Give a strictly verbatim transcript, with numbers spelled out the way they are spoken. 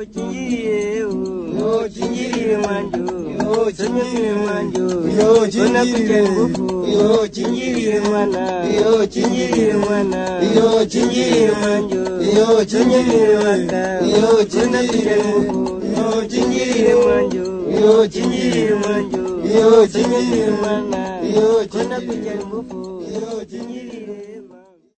chingiriye yo chingiriye manjo yo chingiriye manjo yo chingiriye ngufu yo chingiriye mwana yo chingiriye mwana yo chingiriye manjo yo chingiriye waka yo chingiriye ngufu yo chingiriye manjo yo chingiriye manjo yo chingiriye mwana yo chingiriye ngufu yo chingiriye